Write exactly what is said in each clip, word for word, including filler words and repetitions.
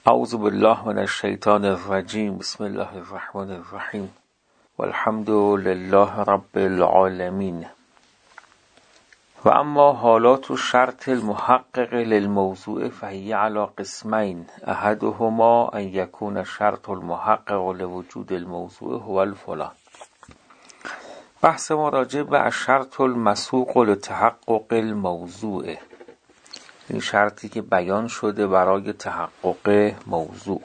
اعوذ بالله من الشیطان الرجیم. بسم الله الرحمن الرحیم والحمد لله رب العالمین. و اما حالات شرط المحقق للموضوع فهی علی قسمین، احدهما ان یکون شرط المحقق لوجود الموضوع هو الفلان. بحث ما راجع به الشرط المسوق لتحقق الموضوع، این شرطی که بیان شده برای تحقق موضوع.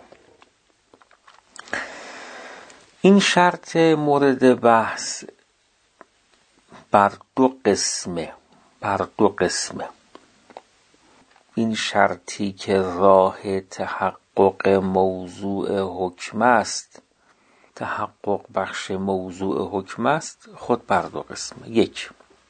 این شرط مورد بحث بر دو قسمه بر دو قسمه این شرطی که راه تحقق موضوع حکم است، تحقق بخش موضوع حکم است، خود بر دو قسمه. یک،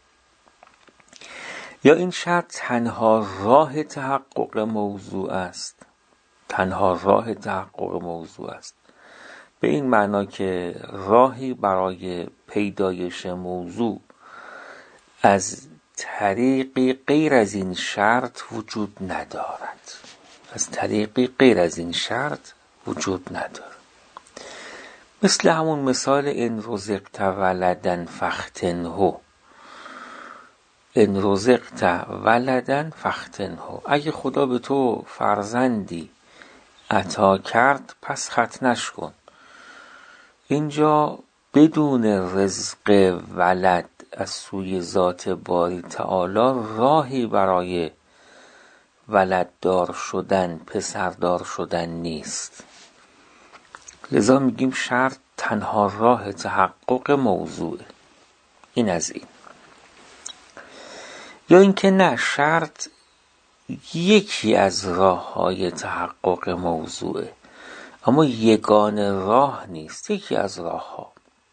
یا این شرط تنها راه تحقق موضوع است، تنها راه تحقق موضوع است به این معنا که راهی برای پیدایش موضوع از طریقی غیر از این شرط وجود ندارد، از طریقی غیر از این شرط وجود ندارد. مثل همون مثال ان رزقت ولدن فاختنه، ان رزقت ولدن فاختنه، اگه خدا به تو فرزندی عطا کرد پس ختنش کن. اینجا بدون رزق ولد از سوی ذات باری تعالی راهی برای ولددار شدن، پسردار شدن نیست. لذا میگیم شرط تنها راه تحقق موضوع. این از این. یا اینکه نه، شرط یکی از راه‌های تحقق موضوعه اما یگانه راه نیست، یکی از راه‌ها.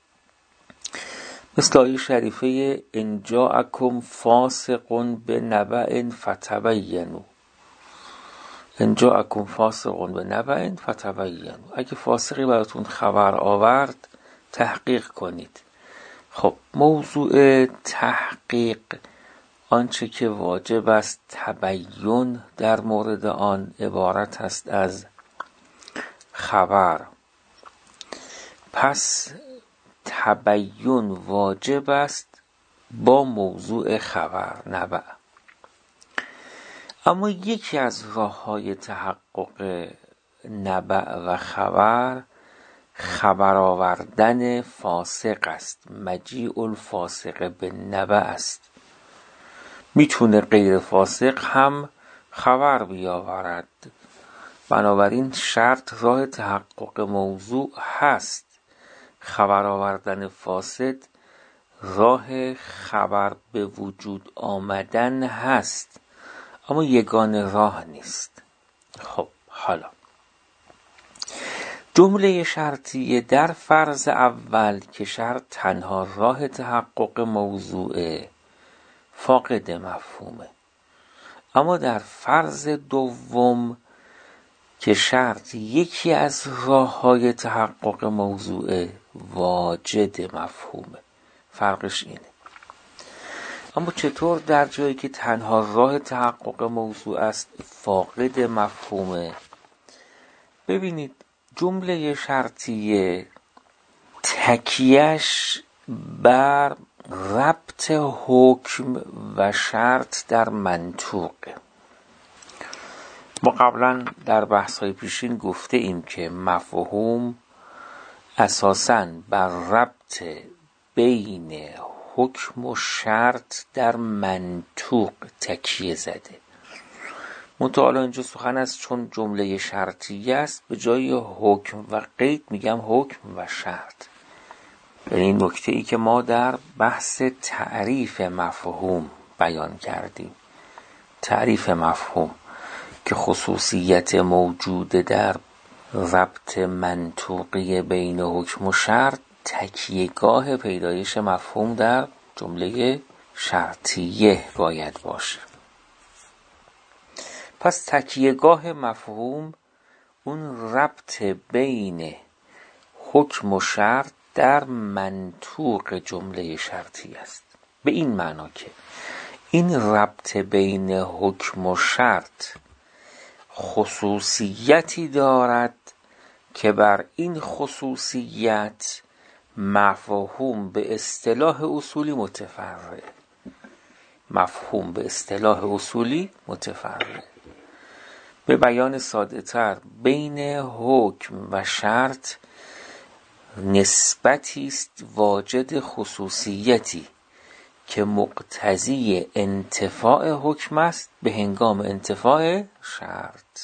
مثل آیه شریفه ان جاءکم فاسق بنبأ فتبینوا، ان جاءکم فاسق بنبأ فتبینوا، اگه فاسقی براتون خبر آورد تحقیق کنید. خب موضوع تحقیق، آنچه که واجب است تبیین در مورد آن، عبارت است از خبر. پس تبیین واجب است با موضوع خبر نبع. اما یکی از راه‌های تحقق نبع و خبر خبر آوردن فاسق است، مجیء الفاسق به نبع است. میتونه غیر فاسق هم خبر بیاورد، بنابراین شرط راه تحقق موضوع هست. خبر آوردن فاسد راه خبر به وجود آمدن هست اما یگانه راه نیست. خب حالا جمله شرطیه در فرض اول که شرط تنها راه تحقق موضوع فاقد مفهومه، اما در فرض دوم که شرط یکی از راه‌های تحقق موضوع واجد مفهومه. فرقش اینه. اما چطور در جایی که تنها راه تحقق موضوع است فاقد مفهومه؟ ببینید جمله شرطیه تکیهش بر ربط حکم و شرط در منطوق. ما قبلا در بحث‌های پیشین گفته ایم که مفهوم اساساً بر ربط بین حکم و شرط در منطوق تکیه زده. متعالی اینجا سخن است چون جمله شرطیه است، به جای حکم و قید میگم حکم و شرط. یعنی این نکته ای که ما در بحث تعریف مفهوم بیان کردیم. تعریف مفهوم که خصوصیت موجود در ربط منطوقی بین حکم و شرط تکیهگاه پیدایش مفهوم در جمله شرطیه باید باشه. پس تکیهگاه مفهوم اون ربط بین حکم و شرط در منطوق جمله شرطی است. به این معنا که این ربط بین حکم و شرط خصوصیتی دارد که بر این خصوصیت مفهوم به اصطلاح اصولی متفرع مفهوم به اصطلاح اصولی متفرع به بیان ساده تر، بین حکم و شرط نسبتی است واجد خصوصیتی که مقتضی انتفاع حکم است به هنگام انتفاع شرط.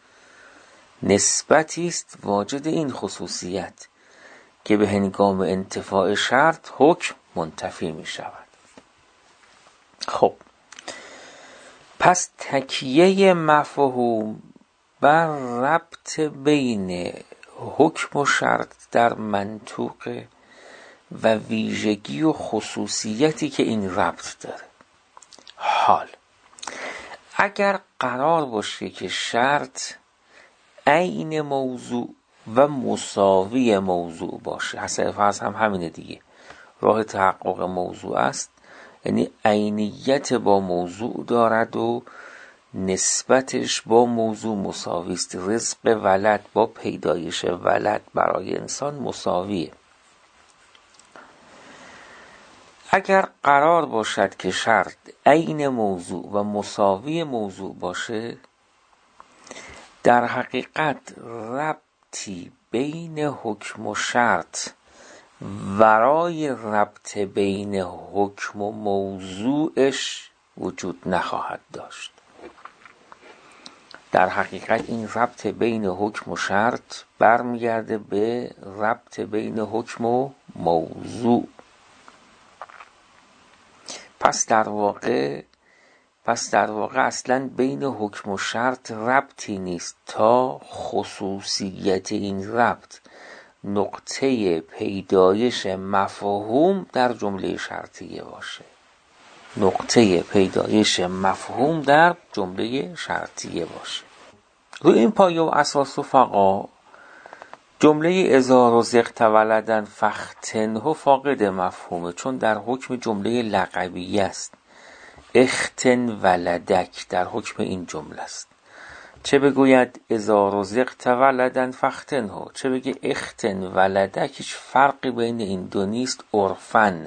نسبتی است واجد این خصوصیت که به هنگام انتفاع شرط حکم منتفی می شود. خب پس تکیه مفهوم بر ربط بین حکم و شرط در منطوق و ویژگی و خصوصیتی که این ربط داره. حال اگر قرار باشه که شرط عین موضوع و مساوی موضوع باشه، حسب فرض هم همینه دیگه، راه تحقق موضوع است، یعنی عینیت با موضوع دارد و نسبتش با موضوع مساوی است. رزق ولد با پیدایش ولد برای انسان مساویه. اگر قرار باشد که شرط عین موضوع و مساوی موضوع باشه، در حقیقت ربطی بین حکم و شرط ورای ربط بین حکم و موضوعش وجود نخواهد داشت. در حقیقت این ربط بین حکم و شرط برمیگرده به ربط بین حکم و موضوع. پس در واقع پس در واقع اصلا بین حکم و شرط ربطی نیست تا خصوصیت این ربط نقطه پیدایش مفهوم در جمله شرطیه باشه. نقطه پیدایش مفهوم در جمله شرطیه باشه. روی این پایه و اساس رفقا جمله اذا رزقت ولدا فاختنه فاقد مفهومه، چون در حکم جمله لقبیه است. اختن ولدک در حکم این جمله است. چه بگوید اذا رزقت ولدا فاختنه، چه بگه اختن ولدک، هیچ فرقی بین این دو نیست عرفاً،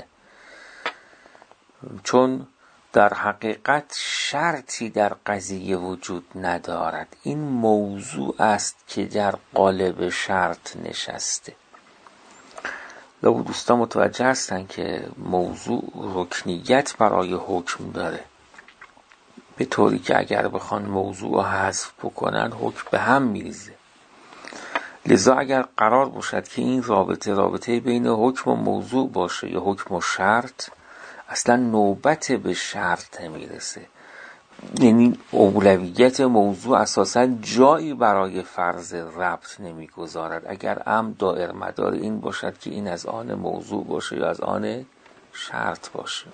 چون در حقیقت شرطی در قضیه وجود ندارد. این موضوع است که در قالب شرط نشسته. لابد دوستان متوجه هستن که موضوع رکنیت برای حکم داره، به طوری که اگر بخوان موضوع رو حذف بکنن حکم به هم میریزه. لذا اگر قرار باشد که این رابطه رابطه بین حکم و موضوع باشه یا حکم و شرط، اصلا نوبت به شرط نمیرسه. یعنی اولویت موضوع اساسا جایی برای فرض ربط نمیگذارد، اگر هم دائر مدار این باشد که این از آن موضوع باشه یا از آن شرط باشه.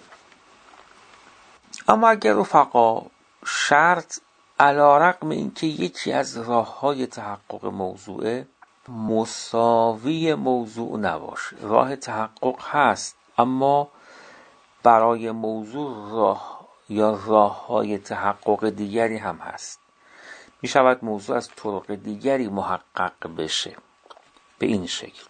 اما اگر رفقا شرط علی رغم اینکه یکی از راه‌های تحقق موضوعه مساوی موضوع نباشه، راه تحقق هست اما برای موضوع راه یا راه‌های تحقق دیگری هم هست. می شود موضوع از طرق دیگری محقق بشه به این شکل.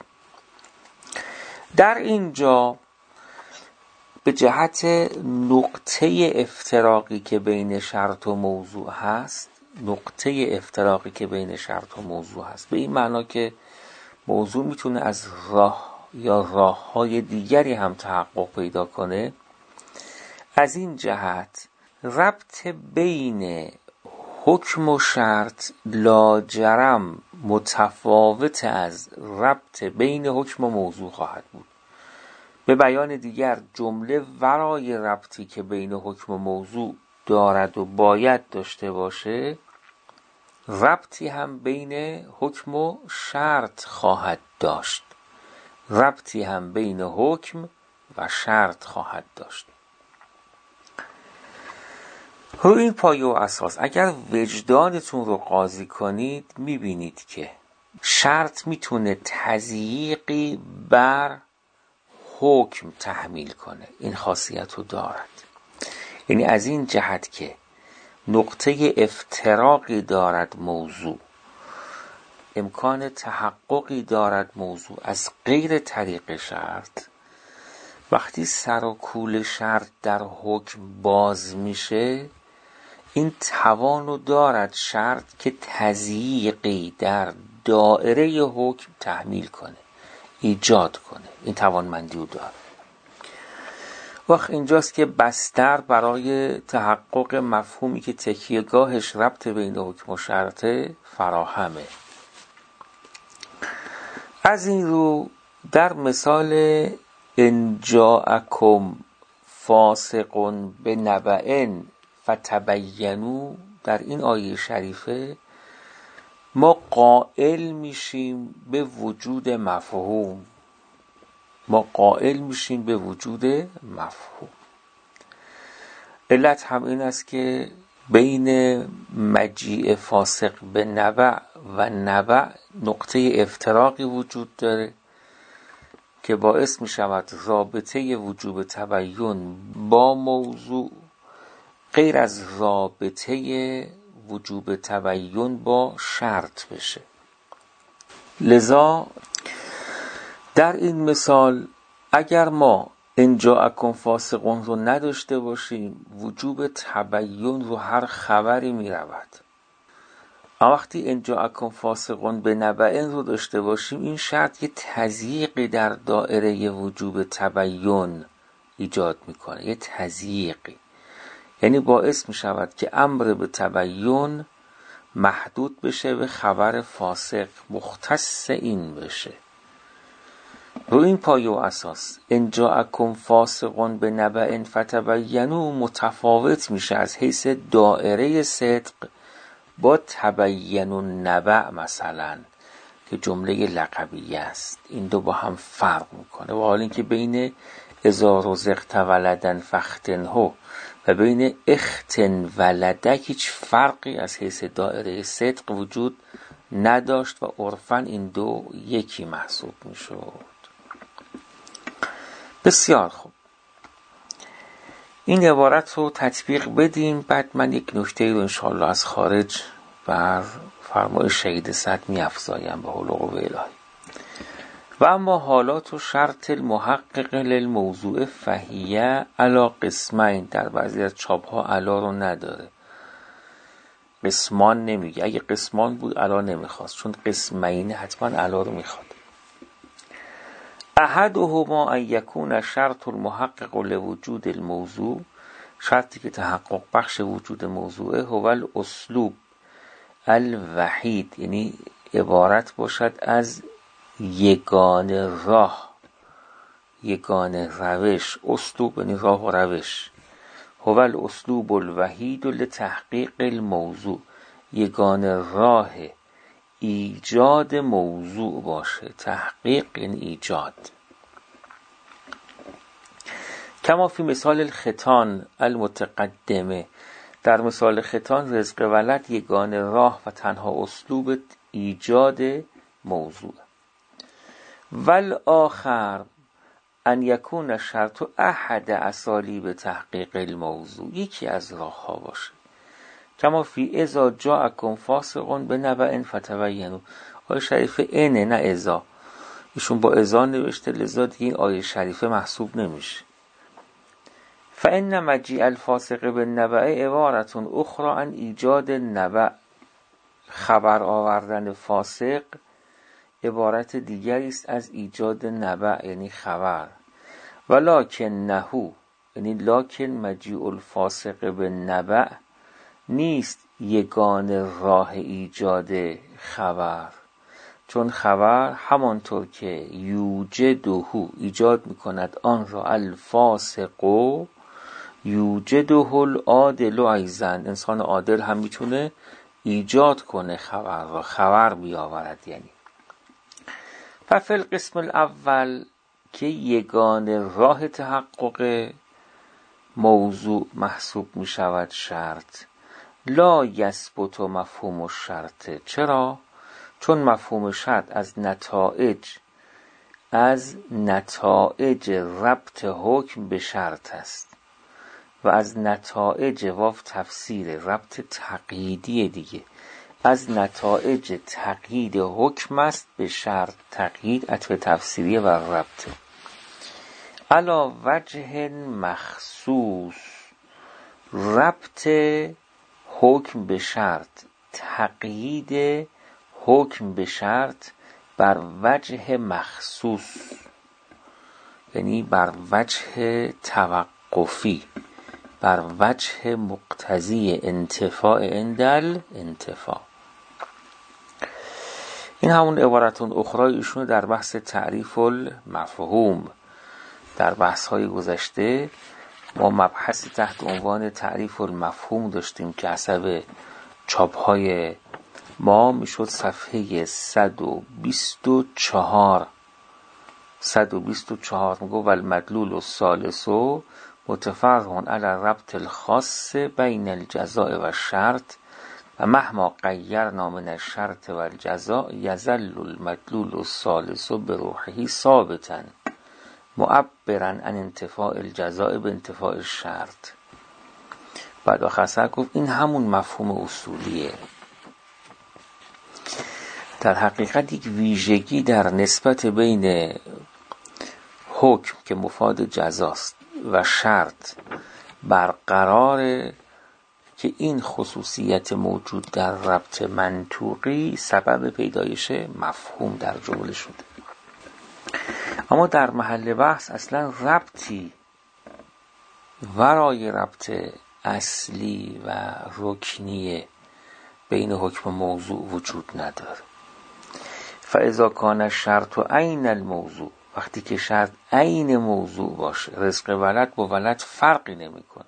در اینجا به جهت نقطه افتراقی که بین شرط و موضوع هست، نقطه افتراقی که بین شرط و موضوع هست به این معنا که موضوع میتونه از راه یا راه‌های دیگری هم تحقق پیدا کنه، از این جهت ربط بین حکم و شرط لاجرم متفاوت از ربط بین حکم و موضوع خواهد بود. به بیان دیگر جمله ورای ربطی که بین حکم و موضوع دارد و باید داشته باشه، ربطی هم بین حکم و شرط خواهد داشت. ربطی هم بین حکم و شرط خواهد داشت. روی این پایه و اساس اگر وجدانتون رو قاضی کنید میبینید که شرط میتونه تضییقی بر حکم تحمیل کنه. این خاصیت رو دارد. یعنی از این جهت که نقطه افتراقی دارد موضوع، امکان تحققی دارد موضوع از غیر طریق شرط، وقتی سر و کول شرط در حکم باز میشه این توانو دارد شرط که تضییقی در دایره حکم تحمیل کنه، ایجاد کنه، این توانمندی رو داره. وقت اینجاست که بستر برای تحقق مفهومی که تکیهگاهش ربط بین حکم و شرطه فراهمه. از این رو در مثال ان جاءکم فاسق بنبأ فتبینوا در این آیه شریفه ما قائل میشیم به وجود مفهوم، ما قائل میشیم به وجود مفهوم. علت هم این است که بین مجیء فاسق به نبع و نبع نقطه افتراقی وجود داره که باعث می شود رابطه وجوب تبیین با موضوع غیر از رابطه وجوب تبیین با شرط بشه. لذا در این مثال اگر ما ان جاءکم فاسقون رو نداشته باشیم وجوب تبیین رو هر خبری می رود. اما وقتی ان جاءکم فاسقون بنبأ رو داشته باشیم این شرط یه تضییقی در دایره وجوب تبیین ایجاد میکنه، یه تضییقی، یعنی باعث می شود که امر به تبیین محدود بشه به خبر فاسق، مختص این بشه. رو این پایه و اساس ان جاءکم فاسقون بنبأ فتبینوا متفاوت میشه از حیث دایره صدق با تبین النبأ مثلا که جمله لقبیه است. این دو با هم فرق میکنه. و حال اینکه بین اذا رزقت ولدا فاختنه و بین اختن ولدک هیچ فرقی از حیث دایره صدق وجود نداشت و عرفاً این دو یکی محسوب میشد. بسیار خوب، این عبارت رو تطبیق بدیم. بعد من یک نکته رو انشاءالله از خارج بر فرمایش شهید صد می افزایم به حول و قوه الهی. و اما حالات و شرط المحقق للموضوع فهیه علی قسمین، در بعضی از چاپ ها علا رو نداره، قسمان نمیگه. اگه قسمان بود علا نمیخواست، چون قسمین حتما علا رو میخواد. احدهما ان یکون شرط المحقق لوجود الموضوع، شرطی که تحقق بخش وجود موضوعه، هو الاسلوب الوحید، یعنی عبارت باشد از یگان راه، یگان روش. اسلوب یعنی راه و روش. هو الاسلوب الوحید لتحقیق الموضوع، یگان راه ایجاد موضوع باشه. تحقیق یعنی ایجاد. کما فی مثال الختان المتقدمه، در مثال ختان رزق ولد یگان راه و تنها اسلوب ایجاد موضوع. والآخر ان یکون شرط احد اسالیب تحقیق الموضوع، یکی از راه ها باشه. کما فی اذا جاءکم فاسقون بنبأ فتبینوا، آیه شریفه اینه نه اذا، ایشون با اذا نوشته لذا دیگه این آیه شریفه محسوب نمیشه. فان مجیء الفاسق بالنبأ عبارت اخرى عن ایجاد النبأ، خبر آوردن فاسق عبارت دیگری است از ایجاد نبأ یعنی خبر. ولکن نهو، یعنی لکن مجیء الفاسق بالنبأ نیست یگان راه ایجاد خبر، چون خبر همانطور که یوجده ایجاد میکند آن را الفاسق یوجده العادل ایضا، انسان عادل هم میتونه ایجاد کنه خبر را، خبر بیاورد. یعنی ففی القسم الاول که یگان راه تحقق موضوع محسوب میشود شرط، لا یثبت مفهوم الشرط. چرا؟ چون مفهوم شرط از نتایج از نتایج ربط حکم به شرط است. و از نتایج واو تفسیر ربط تقییدی دیگه، از نتایج تقیید حکم است به شرط. تقیید عطف تفسیریه و ربط. علا وجه مخصوص، ربط حکم به شرط، تقیید حکم به شرط بر وجه مخصوص، یعنی بر وجه توقفی، بر وجه مقتضی انتفاع اندل انتفاع. این همون عبارتون اخرای ایشون در بحث تعریف المفهوم. در بحث های گذشته ما مبحثی تحت عنوان تعریف المفهوم داشتیم که حسب چاپ های ما میشد صفحه صد و بیست و چهار صد و بیست و چهار میگو والمدلول الثالث متفرع علی ربط الخاص بین الجزاء و الشرط و مهما غیرنا من الشرط و الجزاء یظل المدلول الثالث بروحه ثابتا معبرا عن انتفاع الجزاء به انتفاع الشرط. بعد آخر سر گفت این همون مفهوم اصولیه. در حقیقت یک ویژگی در نسبت بین حکم که مفاد جزاست و شرط برقراره که این خصوصیت موجود در ربط منطوقی سبب پیدایش مفهوم در جمله شده. اما در محل بحث اصلا ربطی ورای ربط اصلی و رکنی بین حکم موضوع وجود نداره. فاذا کان الشرط عین الموضوع، وقتی که شرط عین موضوع باشه، رزق ولد با ولد فرقی نمیکنه.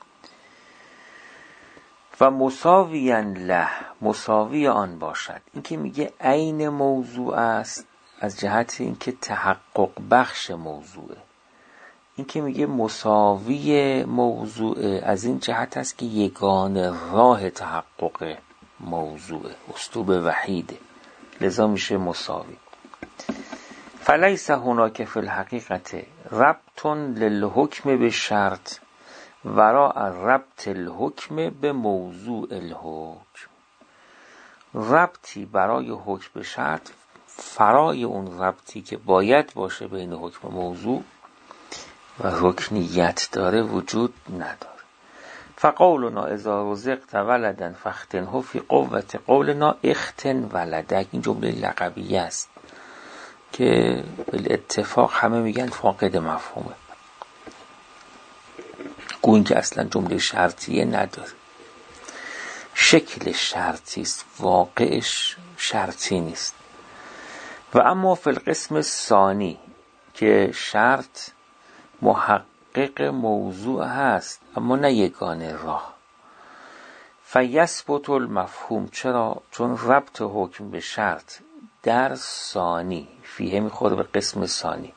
و مساویا له، مساوی آن باشد. این که میگه عین موضوع است از جهت اینکه تحقق بخش موضوعه. این که میگه مساوی موضوع از این جهت است که یگانه راه تحقق موضوعه، اسلوب وحیده، لذا میشه مساوی. فلیس هناک فی الحقیقت ربط للحکم به شرط وراء ربط الحکم به موضوع الحکم. ربطی برای حکم به شرط فرای اون ربطی که باید باشه بین حکم موضوع و رکنیت داره وجود نداره. فقولنا اذا رزقت ولدا فاختنه فی قوت قولنا اختن ولدک. این جمله لقبیه است که بالاتفاق همه میگن فاقد مفهومه، گوین که اصلا جمله شرطیه نداره، شکل شرطی است، واقعش شرطی نیست. و اما فی القسم ثانی که شرط محقق موضوع هست اما نه یگانه راه، فیثبت المفهوم. چرا؟ چون ربط حکم به شرط در ثانی فیه میخوره به قسم ثانی.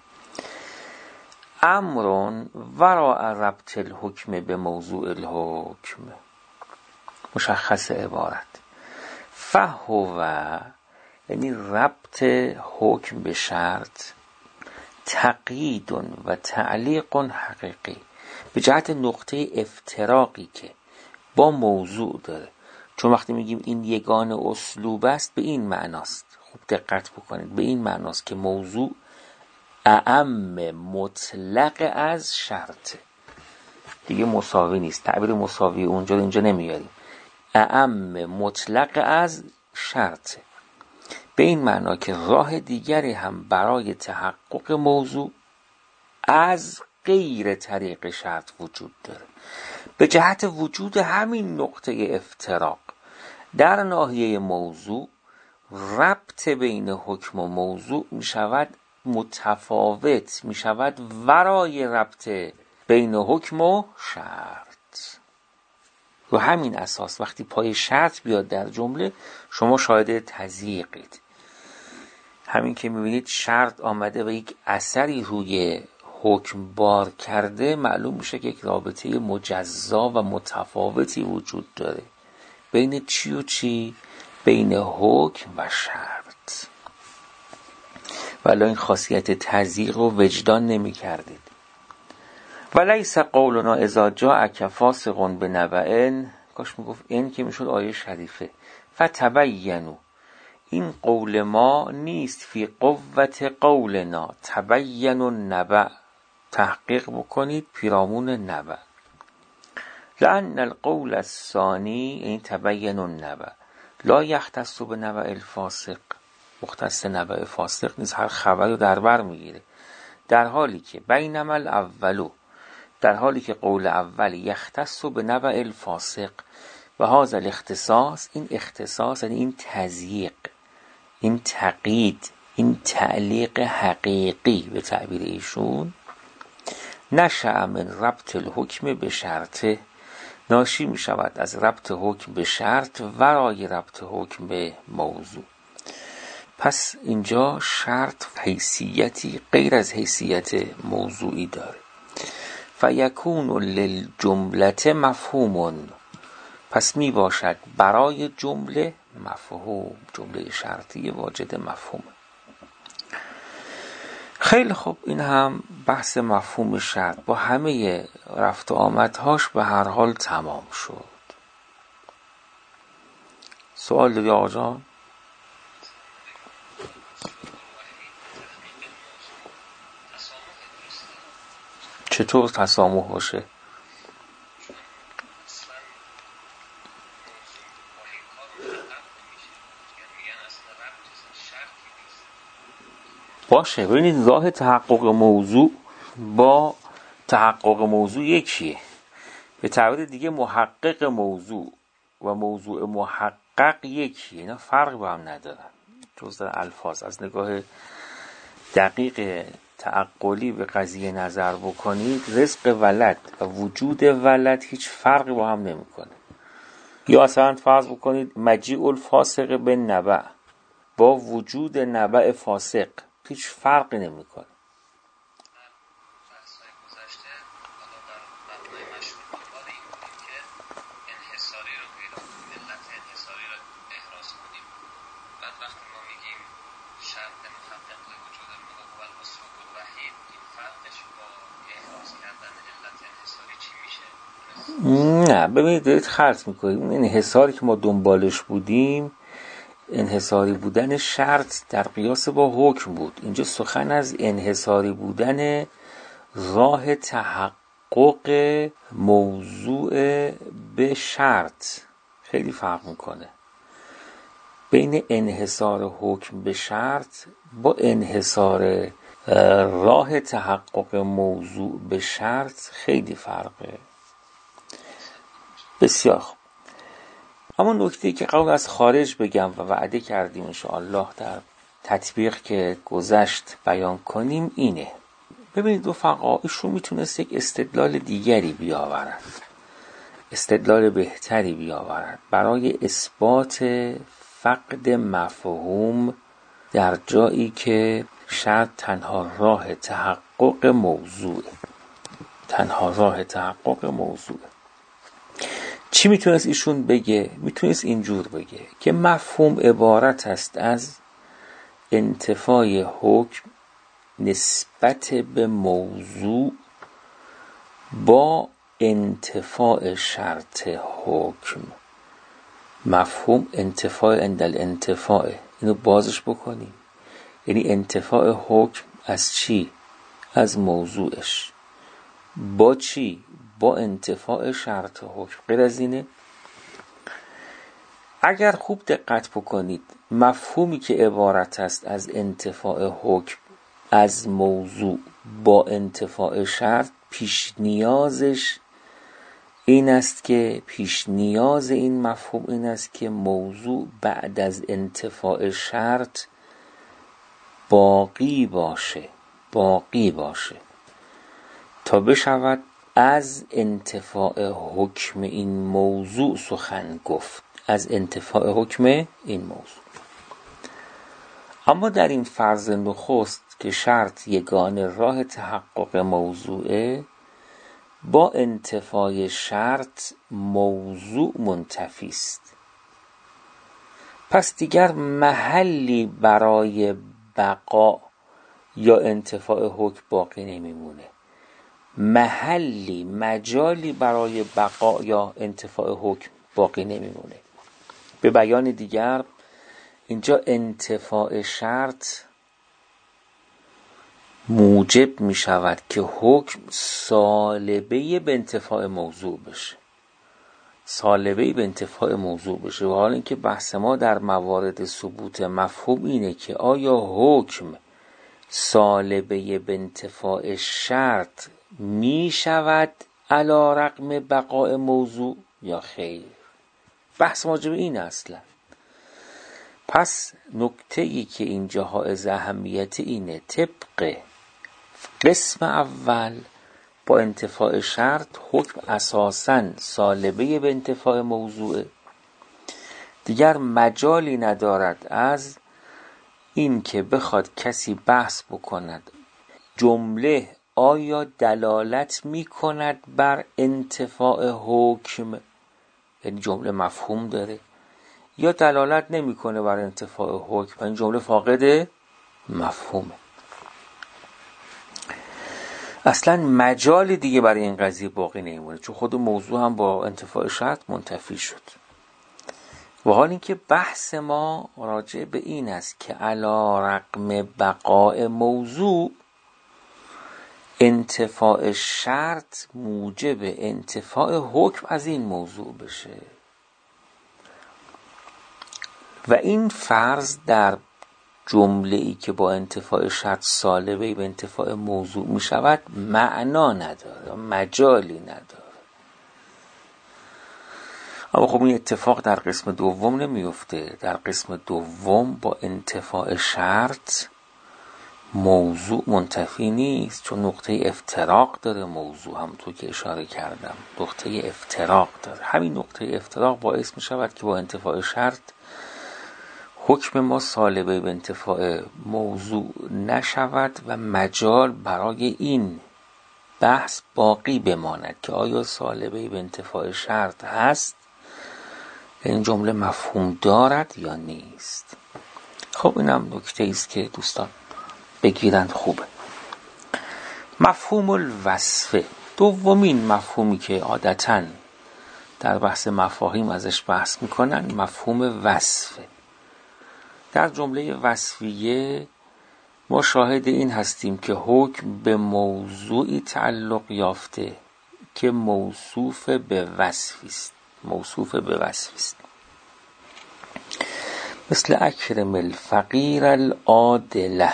امرون وراء ربط الحکم به موضوع الحکم، مشخص عبارت. فهو، یعنی ربط حکم به شرط، تقیید و تعلیق حقیقی به جهت نقطه افتراقی که با موضوع داره. چون وقتی میگیم این یگان اسلوب است به این معناست، خوب دقت بکنید، به این معناست که موضوع اعم مطلق از شرط، دیگه مساوی نیست. تعبیر مساوی اونجا اینجا نمیاریم. اعم مطلق از شرط به این معنا که راه دیگری هم برای تحقق موضوع از غیر طریق شرط وجود داره. به جهت وجود همین نقطه افتراق در ناحیه موضوع، ربط بین حکم و موضوع می شود متفاوت، می شود ورای ربط بین حکم و شرط. و همین اساس وقتی پای شرط بیاد در جمله شما شاهد تضییقید. همین که میبینید شرط آمده و یک اثری روی حکم بار کرده، معلوم میشه که یک رابطه مجزا و متفاوتی وجود داره بین چی و چی؟ بین حکم و شرط. ولی این خاصیت تضییق رو وجدان نمی کردید ولیس قولنا اذا جاءک فاسق بنبأ، کاش میگفت این که میشد آیه شریفه. فتبینوا، این قول ما نیست فی قوت قولنا، تبین النبأ، تحقیق بکنید پیرامون نبأ. لأن القول الثانی، این تبین النبأ، لا یختص بنبأ الفاسق، مختص نبأ فاسق نیست، هر خبری رو در بر میگیره. در حالی که بینما الاولو، در حالی که قول اول یختص بنبأ الفاسق و هذا الاختصاص، این اختصاص یعنی این تضییق، این تقیید، این تعلیق حقیقی به تعبیر ایشون، نشأ من ربط الحکم به شرطه، ناشی می شود از ربط حکم به شرط ورای ربط حکم به موضوع. پس اینجا شرط حیثیتی غیر از حیثیت موضوعی داره. فیکون للجمله مفهوم، پس می باشد برای جمله مفهوم، جمله شرطی واجد مفهوم. خیلی خوب، این هم بحث مفهوم شرط با همه رفت و آمدهاش به هر حال تمام شد. سوال دیگه آقا جان؟ چطور تسامح باشه؟ باشه، ببینید راه تحقق موضوع با تحقق موضوع یکیه. به تعبیر دیگه محقق موضوع و موضوع محقق یکیه، اینا فرق با هم ندارن جز در الفاظ. از نگاه دقیق تعقلی به قضیه نظر بکنید، رزق ولد و وجود ولد هیچ فرقی با هم نمیکنه. یا اصلا فرض بکنید مجیء الفاسق به نبأ با وجود نبأ فاسق هیچ فرقی نمیکنه. نه ببینید دارید خلط میکنید. اون انحصاری که ما دنبالش بودیم انحصاری بودن شرط در قیاس با حکم بود. اینجا سخن از انحصاری بودن راه تحقق موضوع به شرط. خیلی فرق میکنه بین انحصار حکم به شرط با انحصار راه تحقق موضوع به شرط، خیلی فرقه. بسیار خوب. اما نکته‌ای که قبل از خارج بگم و وعده کردیم انشاءالله در تطبیق که گذشت بیان کنیم اینه. ببینید رفقا، ایشون میتونست یک استدلال دیگری بیاورد، استدلال بهتری بیاورد برای اثبات فقد مفهوم در جایی که شرط تنها راه تحقق موضوع، تنها راه تحقق موضوع. چی میتونست ایشون بگه؟ میتونست اینجور بگه که مفهوم عبارت است از انتفای حکم نسبت به موضوع با انتفاع شرط حکم. مفهوم انتفاع اندل انتفاع، اینو بازش بکنیم، یعنی انتفاع حکم از چی؟ از موضوعش. با چی؟ با انتفاع شرط حکم. غیر از اینه؟ اگر خوب دقت بکنید مفهومی که عبارت است از انتفاع حکم از موضوع با انتفاع شرط، پیش نیازش این است که پیش نیاز این مفهوم این است که موضوع بعد از انتفاع شرط باقی باشه، باقی باشه تا بشود از انتفاع حکم این موضوع سخن گفت، از انتفاع حکم این موضوع. اما در این فرض نخست که شرط یگانه راه تحقق موضوعه، با انتفاع شرط موضوع منتفی است. پس دیگر محلی برای بقا یا انتفاع حکم باقی نمیمونه. محلی مجالی برای بقا یا انتفاع حکم باقی نمیمونه. به بیان دیگر اینجا انتفاع شرط موجب می شود که حکم سالبه به انتفاع موضوع بشه، سالبه به انتفاع موضوع بشه. و حالا اینکه بحث ما در موارد ثبوت مفهوم اینه که آیا حکم سالبه به انتفاع شرط می شود علی رغم بقاء موضوع یا خیر. بحث ما به این اصلا. پس نکته ای که اینجا حائز اهمیت اینه طبق قسم اول با انتفاع شرط حکم اساساً سالبه به انتفاع موضوع، دیگر مجالی ندارد از این که بخواد کسی بحث بکند جمله آیا دلالت می کند بر انتفاع حکم، یعنی جمله مفهوم داره، یا دلالت نمی کنه بر انتفاع حکم، این جمله فاقد مفهومه. اصلا مجال دیگه برای این قضیه باقی نمیمونه، چون خود موضوع هم با انتفاع شرط منتفی شد. و حال اینکه بحث ما راجع به این است که علی رغم بقاء موضوع انتفاع شرط موجب انتفاع حکم از این موضوع بشه. و این فرض در جمله ای که با انتفاع شرط سالبه به انتفاع موضوع می شود معنا نداره، مجالی نداره. اما خب این اتفاق در قسم دوم نمیفته. در قسم دوم با انتفاع شرط موضوع منتفی نیست، چون نقطه افتراق داره موضوع، همونطور که اشاره کردم نقطه افتراق داره. همین نقطه افتراق باعث می شود که با انتفاع شرط حکم ما سالبه به انتفاع موضوع نشود و مجال برای این بحث باقی بماند که آیا سالبه به انتفاع شرط هست، این جمله مفهوم دارد یا نیست. خب اینم نکته ایست که دوستان بگیرند خوبه. مفهوم الوصف، دومین مفهومی که عادتاً در بحث مفاهیم ازش بحث میکنن، مفهوم وصفه. در جمله وصفیه ما شاهد این هستیم که حکم به موضوعی تعلق یافته که موصوف به وصفی است، موصوف به وصفی است. مثل اکرم الفقیر العادله،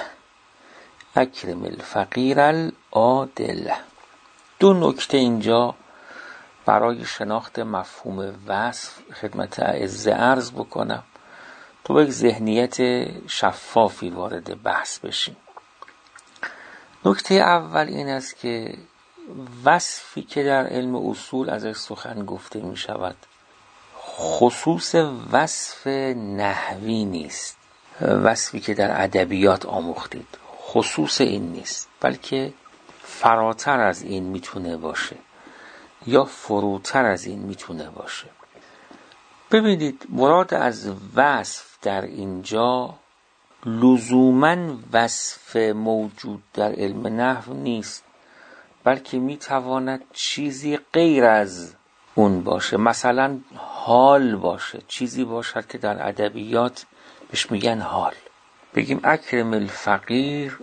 اکرم الفقیر العادله. دو نکته اینجا برای شناخت مفهوم وصف خدمت اعزه عرض بکنم تو به یک ذهنیت شفافی وارد بحث بشیم. نکته اول این است که وصفی که در علم اصول ازش سخن گفته می شود خصوص وصف نحوی نیست، وصفی که در ادبیات آموختید خصوص این نیست، بلکه فراتر از این میتونه باشه یا فروتر از این میتونه باشه. ببینید مراد از وصف در اینجا لزوماً وصف موجود در علم نحو نیست، بلکه میتواند چیزی غیر از اون باشه. مثلا حال باشه، چیزی باشد که در ادبیات بهش میگن حال. بگیم اکرم الفقیر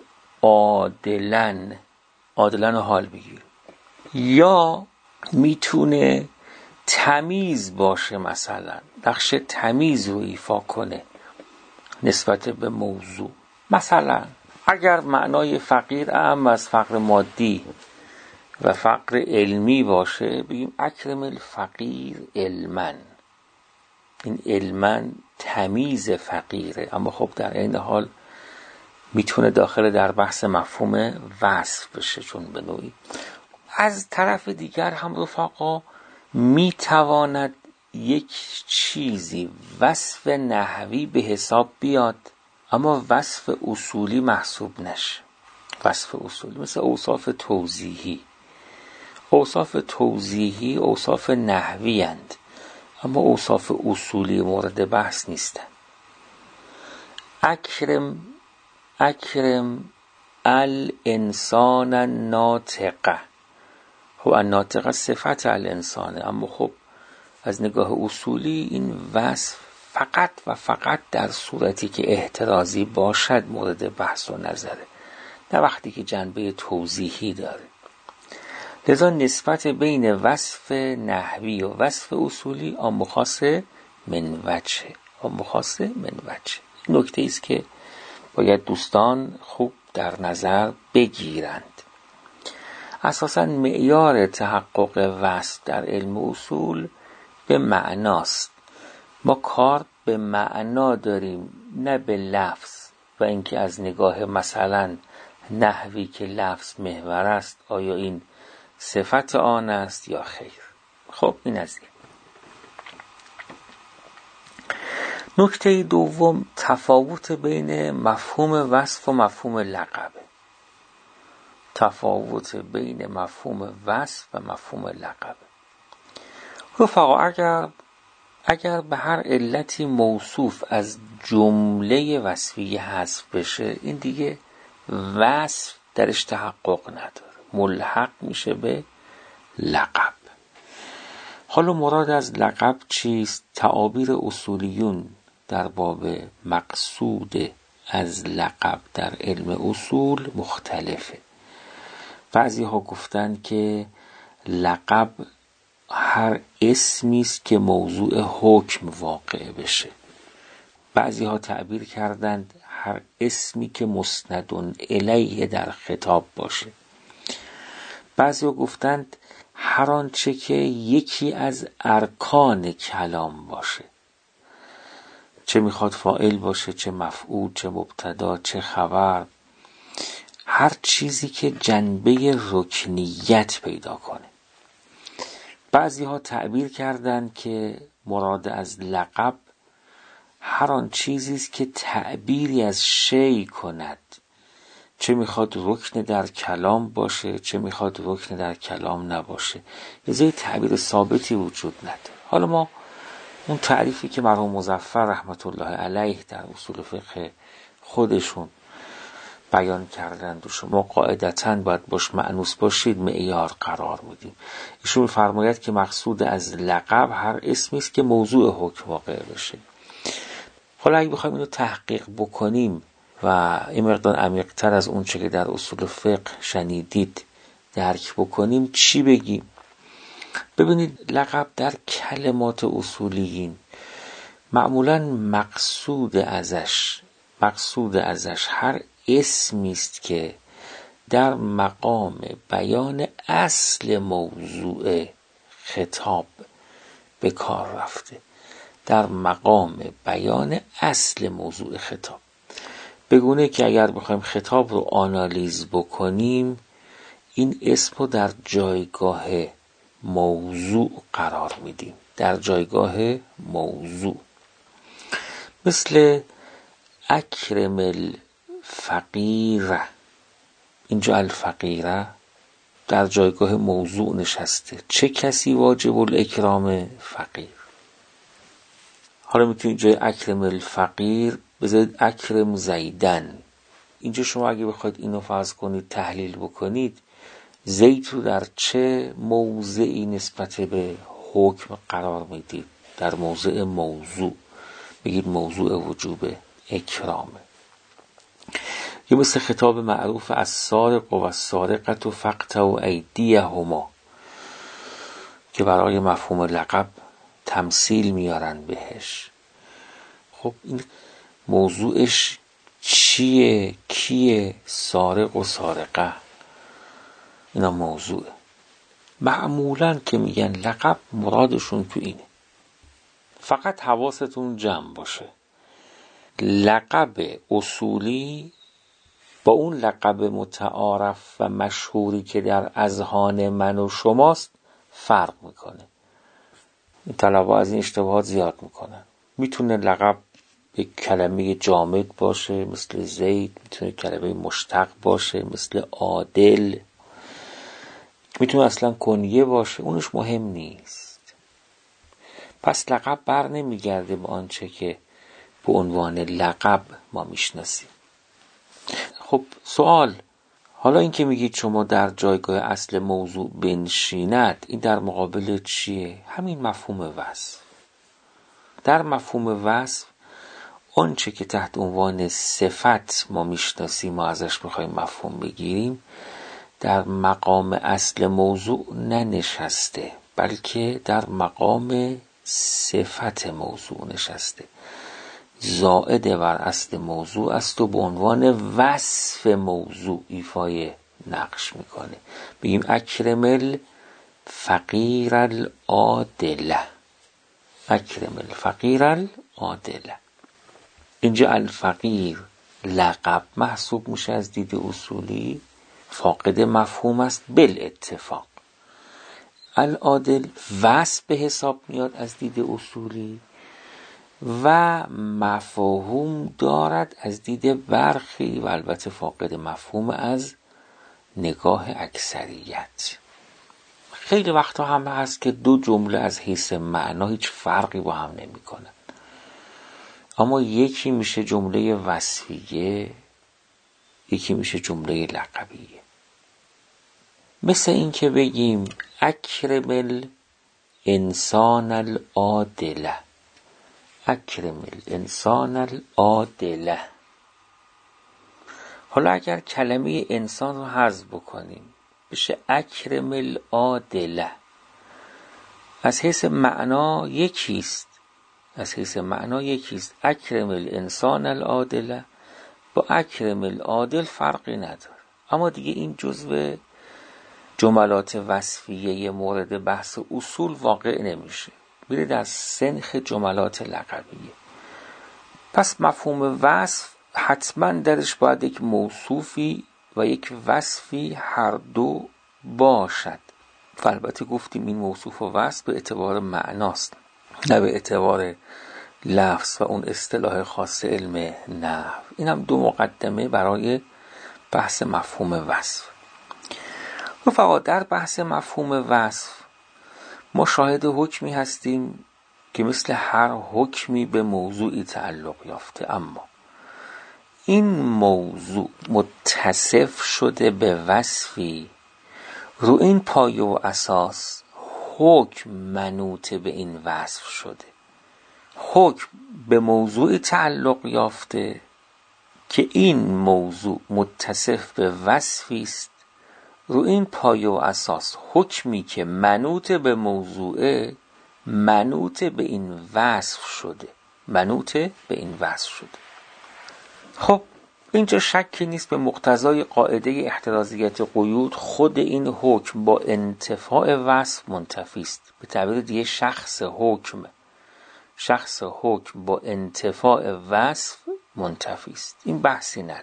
عادلن، عادلن و حال بگیر. یا میتونه تمیز باشه، مثلا نقش تمیز رو ایفا کنه نسبت به موضوع. مثلا اگر معنای فقیر اعم از فقر مادی و فقر علمی باشه بگیم اکرم الفقیر علمن، این علمن تمیز فقیره، اما خب در این حال میتونه داخل در بحث مفهوم وصف بشه چون به نوعی. از طرف دیگر هم رفقا میتواند یک چیزی وصف نحوی به حساب بیاد اما وصف اصولی محسوب نشه. وصف اصولی مثل اوصاف توضیحی، اوصاف توضیحی اوصاف نحوی اند اما اوصاف اصولی مورد بحث نیستند. اکرم اکرم الانسان الناطق، خب الناطق صفت الانسانه، اما خب از نگاه اصولی این وصف فقط و فقط در صورتی که احترازی باشد مورد بحث و نظره، نه وقتی که جنبه توضیحی داره. لذا نسبت بین وصف نحوی و وصف اصولی عام و خاص من وجه، عام و خاص من وجه. نکته است که باید دوستان خوب در نظر بگیرند. اساساً معیار تحقق وصف در علم اصول به معناست. ما کار به معنا داریم نه به لفظ، و اینکه از نگاه مثلا نحوی که لفظ محور است آیا این صفت آن است یا خیر. خب این از این. نکته دوم تفاوت بین مفهوم وصف و مفهوم لقب. تفاوت بین مفهوم وصف و مفهوم لقب. رفقا اگر اگر به هر علتی موصوف از جمله وصفی حذف بشه، این دیگه وصف درش تحقق نداره، ملحق میشه به لقب. حالا مراد از لقب چیست؟ تعابیر اصولیون در باب مقصود از لقب در علم اصول مختلفه. بعضی ها گفتن که لقب هر اسمی است که موضوع حکم واقع بشه. بعضی ها تعبیر کردند هر اسمی که مسند الیه در خطاب باشه. بعضی ها گفتند هر آنچه که یکی از ارکان کلام باشه، چه میخواد فاعل باشه، چه مفعول، چه مبتدا، چه خبر، هر چیزی که جنبه رکنیت پیدا کنه. بعضی ها تعبیر کردند که مراد از لقب هر آن چیزی است که تعبیری از شی کند، چه میخواد رکن در کلام باشه، چه میخواد رکن در کلام نباشه. یه تعبیر ثابتی وجود نداره. حالا ما اون تعریفی که مرحوم مظفر رحمت الله علیه در اصول فقه خودشون بیان کردند و شما قاعدتاً باید باش مأنوس باشید معیار قرار میدیم. ایشون فرماید که مقصود از لقب هر اسمی است که موضوع حکم واقع بشه. حالا اگه بخوایم اینو تحقیق بکنیم و این مقدار عمیق‌تر از اون چه که در اصول فقه شنیدید درک بکنیم، چی بگیم؟ ببینید لقب در کلمات اصولیین معمولاً مقصود ازش مقصود ازش هر اسمی است که در مقام بیان اصل موضوع خطاب به کار رفته. در مقام بیان اصل موضوع خطاب، بگونه که اگر بخوایم خطاب رو آنالیز بکنیم این اسم رو در جایگاه موضوع قرار میدیم، در جایگاه موضوع. مثل اکرم الفقیر، اینجا الفقیره در جایگاه موضوع نشسته. چه کسی واجب الاکرام؟ فقیر. حالا میتونید جای اکرم الفقیر بذارید اکرم زیدن. اینجا شما اگه بخواید اینو فرض کنید تحلیل بکنید، زید رو در چه موضعی نسبت به حکم قرار میدید؟ در موضع موضوع. بگید موضوع وجوب اکرامه. یا مثل خطاب معروف از سارق و سارقت و فقطعوا ایدیهما که برای مفهوم لقب تمثیل میارن بهش. خب این موضوعش چیه؟ کیه؟ سارق و سارقه، اینا موضوعه. معمولاً که میگن لقب مرادشون تو اینه. فقط حواستون جمع باشه، لقب اصولی با اون لقب متعارف و مشهوری که در اذهان من و شماست فرق میکنه. این طلبا از این اشتباهات زیاد میکنن. میتونه لقب به کلمه جامد باشه مثل زید، میتونه کلمه مشتق باشه مثل عادل، میتونه اصلا کنیه باشه، اونش مهم نیست. پس لقب بر نمیگرده به آنچه که به عنوان لقب ما میشناسیم. خب سوال، حالا این که میگید شما در جایگاه اصل موضوع بنشیند، این در مقابل چیه؟ همین مفهوم وصف. در مفهوم وصف آنچه که تحت عنوان صفت ما میشناسیم، ما ازش میخوایم مفهوم بگیریم، در مقام اصل موضوع ننشسته، بلکه در مقام صفت موضوع نشسته، زائد بر اصل موضوع است و به عنوان وصف موضوع ایفای نقش میکنه. بگیم اکرم الفقیر العادله، اکرم الفقیر العادله. اینجا الفقیر لقب محسوب میشه از دید اصولی، فاقد مفهوم است بالاتفاق. العادل وصف به حساب میاد از دید اصولی و مفهوم دارد از دید برخی و البته فاقد مفهوم از نگاه اکثریت. خیلی وقتا هم هست که دو جمله از حیث معنا هیچ فرقی با هم نمی کنن، اما یکی میشه جمله وصفیه، یکی میشه جمله لقبیه. مثل این که بگیم اکرم الانسان العادله، اکرم الانسان العادله. حالا اگر کلمه انسان رو حذف بکنیم بشه اکرم العادله. از حیث معنا یکیست، از حیث معنا یکیست. اکرم الانسان العادله با اکرم العادل فرقی نداره، اما دیگه این جزو جملات وصفیه مورد بحث اصول واقع نمیشه، میره در سنخ جملات لقبیه. پس مفهوم وصف حتما درش باید یک موصوفی و یک وصفی هر دو باشد. و البته گفتیم این موصوف و وصف به اعتبار معناست، نه به اعتبار لفظ و اون اصطلاح خاص علم نحو. این هم دو مقدمه برای بحث مفهوم وصف. رفقا در بحث مفهوم وصف ما شاهد حکمی هستیم که مثل هر حکمی به موضوعی تعلق یافته، اما این موضوع متصف شده به وصفی، رو این پایه و اساس حکم منوط به این وصف شده. حکم به موضوعی تعلق یافته که این موضوع متصف به وصفی است، رو این پایه و اساس حکمی که منوط به موضوعه منوط به این وصف شده، منوط به این وصف شده. خب اینجا شکی نیست به مقتضای قاعده احترازیت قیود خود این حکم با انتفاع وصف منتفی است. به تعبیر دیگه شخص حکم شخص حکم با انتفاع وصف منتفی است. این بحثی نداره،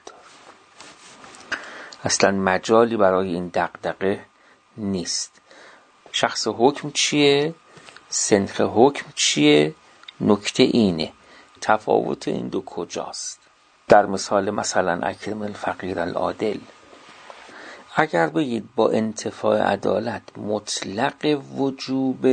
اصلا مجالی برای این دغدغه نیست. شخص حکم چیه؟ سنخ حکم چیه؟ نکته اینه، تفاوت این دو کجاست؟ در مثال مثلا اکرم الفقیر العادل، اگر بگید با انتفاع عدالت مطلق وجوب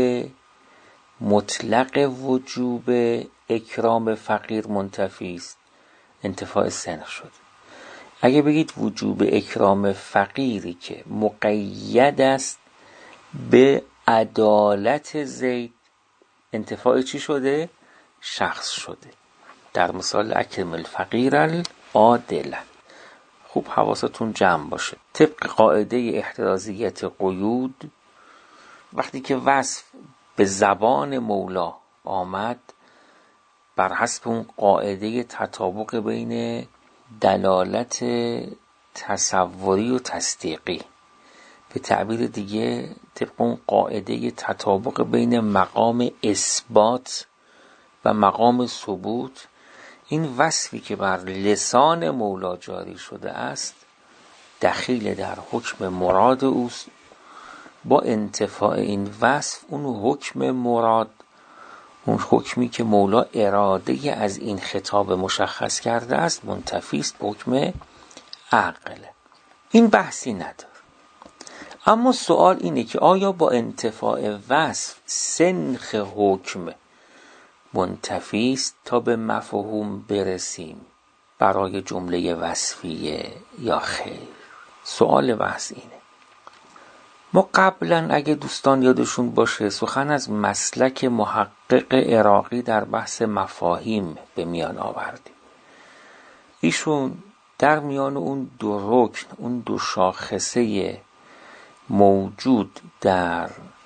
مطلق وجوب اکرام فقیر منتفی است، انتفاع سنخ شد. اگه بگید وجوب اکرام فقیری که مقید است به عدالت زید، انتفاع چی شده؟ شخص شده. در مثال اکرم الفقیر العادله. خوب حواستون جمع باشه. طبق قاعده احترازیت قیود وقتی که وصف به زبان مولا آمد، بر حسب اون قاعده تطابق بین دلالت تصوری و تصدیقی، به تعبیر دیگه طبق اون قاعده تطابق بین مقام اثبات و مقام ثبوت، این وصفی که بر لسان مولا جاری شده است دخیل در حکم مراد اوست. با انتفاع این وصف اون حکم مراد، اون حکمی که مولا اراده از این خطاب مشخص کرده است منتفی است به حکم عقل. این بحثی نداره. اما سوال اینه که آیا با انتفاع وصف سنخ حکم منتفی است تا به مفهوم برسیم برای جمله وصفیه یا خیر؟ سوال بحث اینه. ما قبلا اگه دوستان یادشون باشه سخن از مسلک محقق عراقی در بحث مفاهیم به میان آوردیم. ایشون در میان اون دو رکن، اون دو شاخصه موجود در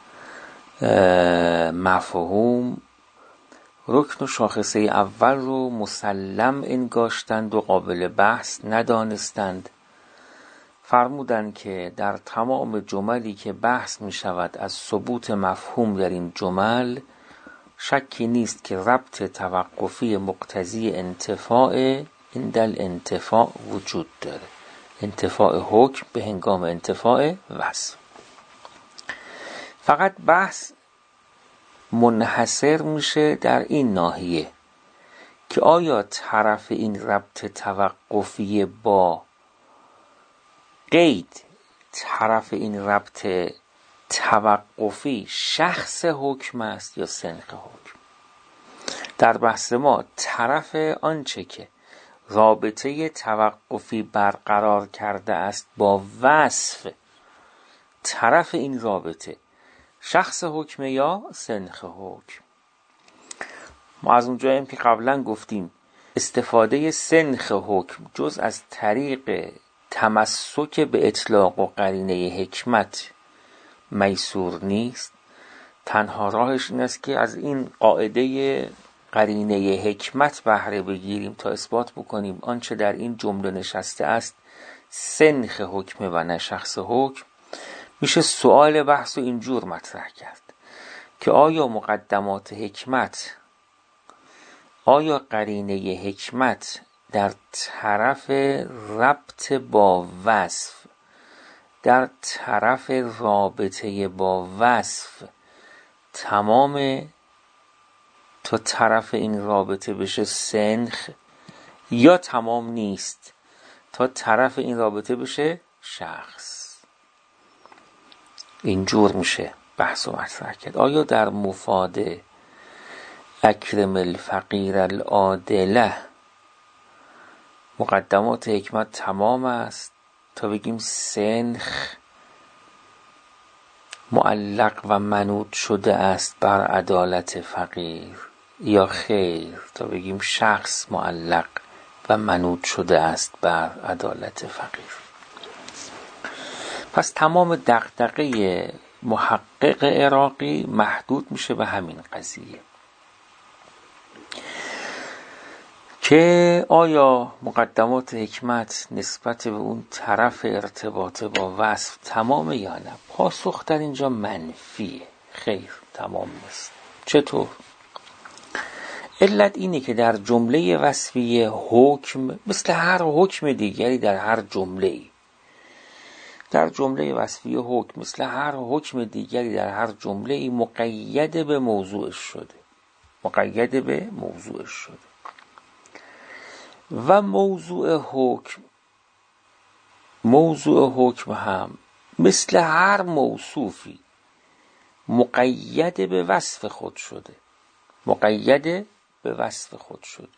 مفهوم، رکن و شاخصه اول رو مسلم انگاشتند و قابل بحث ندانستند. فرمودند که در تمام جملی که بحث می شود از ثبوت مفهوم در این جمل، شکی نیست که ربط توقفی مقتضی انتفاع اندل انتفاع وجود داره. انتفاع حکم به هنگام انتفاع وصف. فقط بحث منحصر میشه در این ناحیه که آیا طرف این ربط توقفی با قید، طرف این ربط توقفی شخص حکم است یا سنخ حکم؟ در بحث ما طرف آنچه که رابطه توقفی برقرار کرده است با وصف، طرف این رابطه شخص حکم یا سنخ حکم. ما از اونجاییم که قبلا گفتیم استفاده سنخ حکم جز از طریق تمسک به اطلاق و قرینه حکمت میسور نیست. تنها راهش این است که از این قاعده قرینه حکمت بهره بگیریم تا اثبات بکنیم آنچه در این جمله نشسته است سنخ حکم و نه شخص حکم. میشه سوال بحث و اینجور مطرح کرد که آیا مقدمات حکمت، آیا قرینه حکمت در طرف ربط با وصف، در طرف رابطه با وصف تمام تا طرف این رابطه بشه سنخ، یا تمام نیست تا طرف این رابطه بشه شخص؟ اینجور میشه بحث و مطرح کرد. آیا در مفاد اکرم الفقیر العادله مقدمات حکمت تمام است تا بگیم سنخ معلق و منوط شده است بر عدالت فقیر، یا خیر تا بگیم شخص معلق و منوط شده است بر عدالت فقیر؟ پس تمام دغدغه محقق عراقی محدود میشه به همین قضیه که آیا مقدمات حکمت نسبت به اون طرف ارتباط با وصف تمامه یا نه؟ پاسخ در اینجا منفیه. خیر، تمام نیست. چطور؟ علت اینه که در جمله وصفیه حکم مثل هر حکم دیگری در هر جمله‌ای، در جمله وصفیه حکم مثل هر حکم دیگری در هر جمله‌ای مقید به موضوعش شده. مقید به موضوعش شده و موضوع حکم موضوع حکم هم مثل هر موصوفی مقید به وصف خود شده. مقید به وصف خود شده.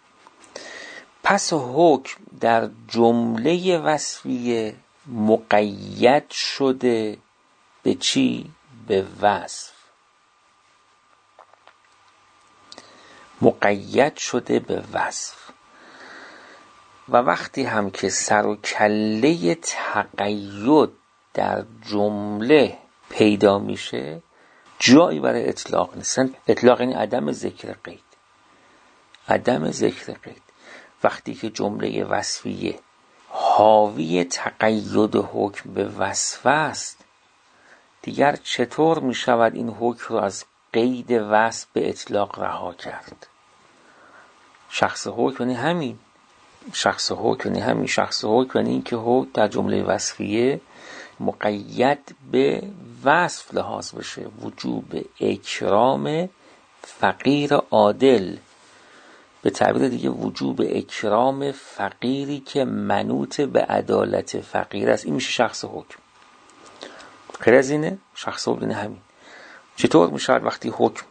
پس حکم در جمله وصفیه مقید شده به چی؟ به وصف. مقید شده به وصف. و وقتی هم که سر و کله تقید در جمله پیدا میشه جایی برای اطلاق نیست. اطلاق یعنی عدم ذکر قید. عدم ذکر قید. وقتی که جمله وصفیه حاوی تقید حکم به وصف است، دیگر چطور می شود این حکم رو از قید وصف به اطلاق رها کرد؟ شخص حکم یعنی همین. شخص حکم یعنی همین. شخص حکم یعنی این که حکم در جمله وصفیه مقید به وصف لحاظ بشه. وجوب اکرام فقیر عادل، به تعبیر دیگه وجوب اکرام فقیری که منوط به عدالت فقیر است. این میشه شخص حکم. غیر از اینه شخص حکم یعنی همین. چطور میشه وقتی حکم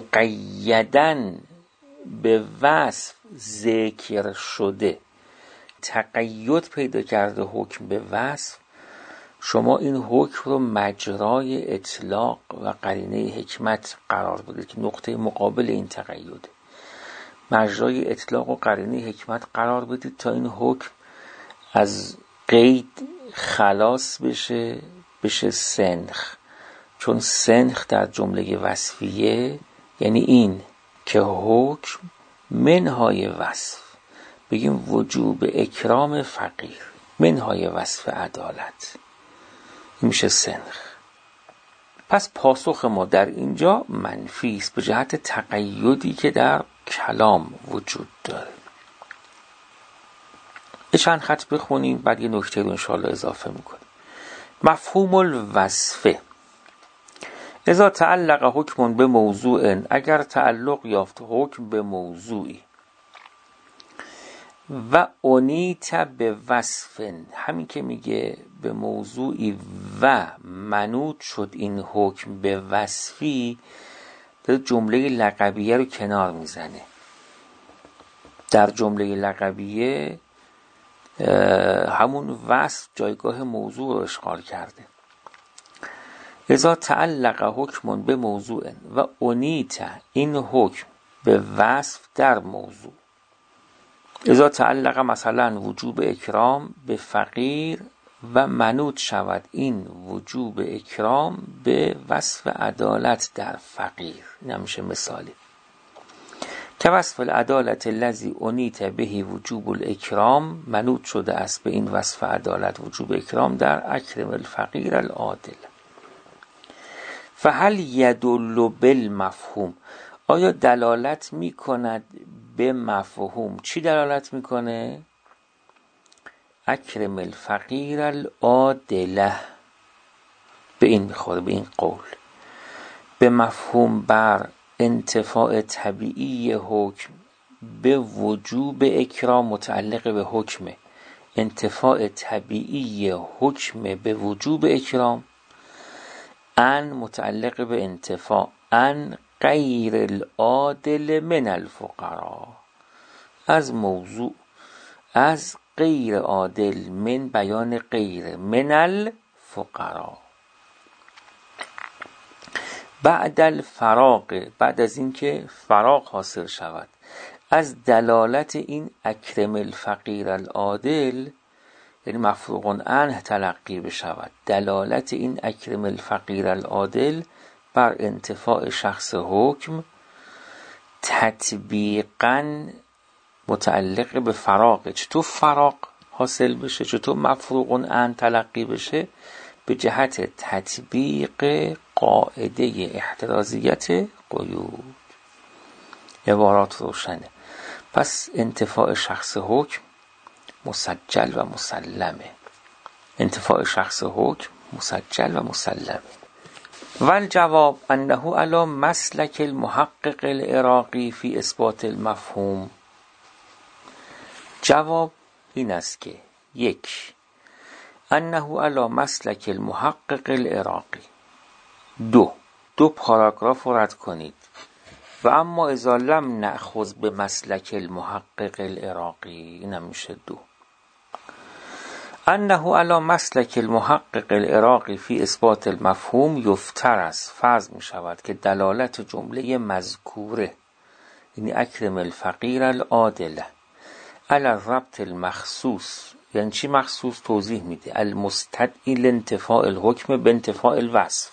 مقیدن به وصف ذکر شده تقید پیدا کرده حکم به وصف، شما این حکم رو مجرای اطلاق و قرینه حکمت قرار بدید که نقطه مقابل این تقید، مجرای اطلاق و قرینه حکمت قرار بدید تا این حکم از قید خلاص بشه بشه سنخ. چون سنخ در جمله وصفیه یعنی این که حکم منهای وصف، بگیم وجوب اکرام فقیر منهای وصف عدالت، این میشه سنخ. پس پاسخ ما در اینجا منفی است به جهت تقیدی که در کلام وجود داره. یه چند خط بخونیم بعد یه نکته رو انشاءالله اضافه میکنیم. مفهوم الوصفه: اذا تعلق حکم به موضوع، اگر تعلق یافت حکم به موضوعی، و انیت به وصف، همین که میگه به موضوعی و منوط شد این حکم به وصفی، در جمله لقبیه رو کنار میزنه. در جمله لقبیه همون وصف جایگاه موضوع رو اشغال کرده. اذا تعلق حکم به موضوع و انیت، این حکم به وصف در موضوع. اذا تعلق مثلا وجوب اکرام به فقیر و منوط شود این وجوب اکرام به وصف عدالت در فقیر، این همیشه مثالی که وصف العدالت الذی انیت به وجوب الاکرام، منوط شده است به این وصف عدالت وجوب اکرام در اکرم الفقیر العادل. فهل یدل بالمفهوم، آیا دلالت می کند به مفهوم؟ چی دلالت میکنه؟ اکرم الفقیر العادله، به این میخوره، به این قول، به مفهوم بر انتفاع طبیعی حکم به وجوب اکرام متعلق به حکمه، انتفاع طبیعی حکم به وجوب اکرام، ان متعلق به انتفاع ان غیر العادل من الفقراء، از موضوع از غیر عادل، من بیان غیر، من الفقراء. بعد الفراغ، بعد از اینکه فراغ حاصل شود از دلالت این اکرم الفقیر العادل، یعنی مفروغ عنه تلقی بشود، دلالت این اکرم الفقیر العادل بر انتفاع شخص حکم تطبیقاً متعلق به فراغ. چطور فراغ حاصل بشه؟ چطور مفروغ عنه تلقی بشه؟ به جهت تطبیق قاعده احترازیت قیود. عبارات روشنه. پس انتفاع شخص حکم مسجل و مسلمه، انتفاع شخص حکم مسجل و مسلمه. والجواب انه علی مسلک المحقق العراقی فی اثبات المفهوم. جواب این است که یک، انه علی مسلک المحقق العراقی، دو دو پاراگراف رد کنید. و اما اذا لم نأخذ به مسلک المحقق العراقی، این هم میشه دو. انه علی مسلک المحقق العراقی فی اثبات المفهوم یفترض، فرض می شود که دلالت جمله مذکوره، یعنی اکرم الفقیر العادله، علی الربط المخصوص، یعنی چی مخصوص؟ توضیح میده. المستدعی لانتفاع الحکم به انتفاع الوصف،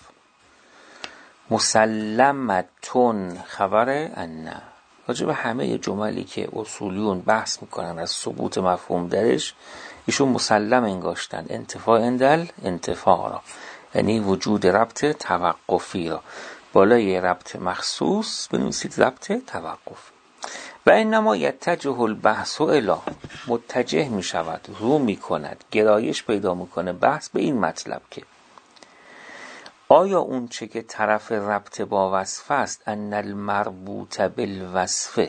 مسلمتون خبر ان. راجع به همه جملی که اصولیون بحث میکنن از ثبوت مفهوم درش، ایشون مسلم انگاشتن انتفاع اندل انتفاع را، یعنی وجود ربط توقفی را، بالای ربط مخصوص بنویسید ربط توقفی. و انما یتجه البحث الی، متجه می شود، رو می کند، گرایش پیدا می کنه بحث به این مطلب که آیا اون چه که طرف ربط با وصف است، ان المربوط بالوصف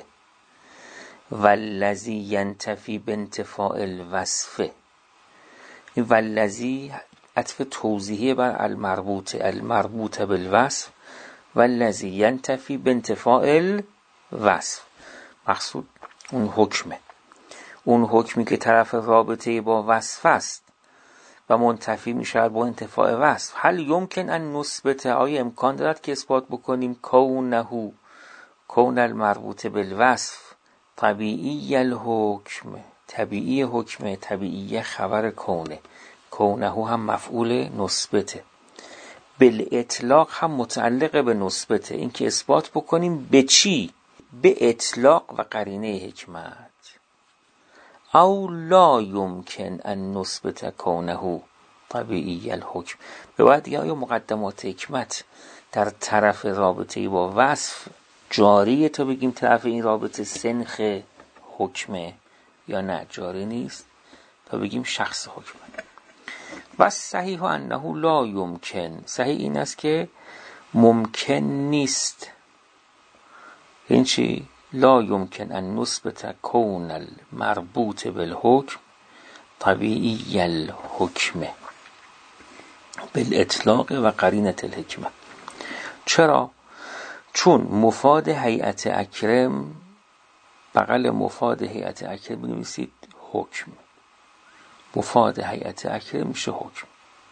والذی ینتفی بانتفاع الوصف، این والذی عطف توضیحی بر المربوط، المربوط بالوصف والذی ینتفی بانتفاع الوصف، مقصود اون حکمه. اون حکمی که طرف رابطه با وصف است و منتفی می شود با انتفاع وصف. هل یمکن ان نثبت، آیا امکان دارد که اثبات بکنیم کونه کون المربوط بالوصف طبیعی الحکم، طبیعی حکم، طبیعی خبر کونه، کونه هم مفعول نثبته، بالاطلاق هم متعلق به نثبته. این که اثبات بکنیم به چی؟ به اطلاق و قرینه حکمت. او لا یمکن ان نثبت کونه طبیعی الحکم، به بعد دیگه آیا مقدمات حکمت در طرف رابطه با وصف جاریه تا بگیم طرف این رابطه سنخ حکمه یا نه جاری نیست تا بگیم شخص حکمه. و صحیح انه لا یمکن، صحیح این است که ممکن نیست. این چی؟ لا یمکن ان نثبت کون المربوط بالحکم طبیعی الحکم بالاطلاق و قرینه الحکمه. چرا؟ چون مفاد هیئت اکرم، بغل مفاد هیئت اکرم بنویسید حکم، مفاد هیئت اکرم میشه حکم.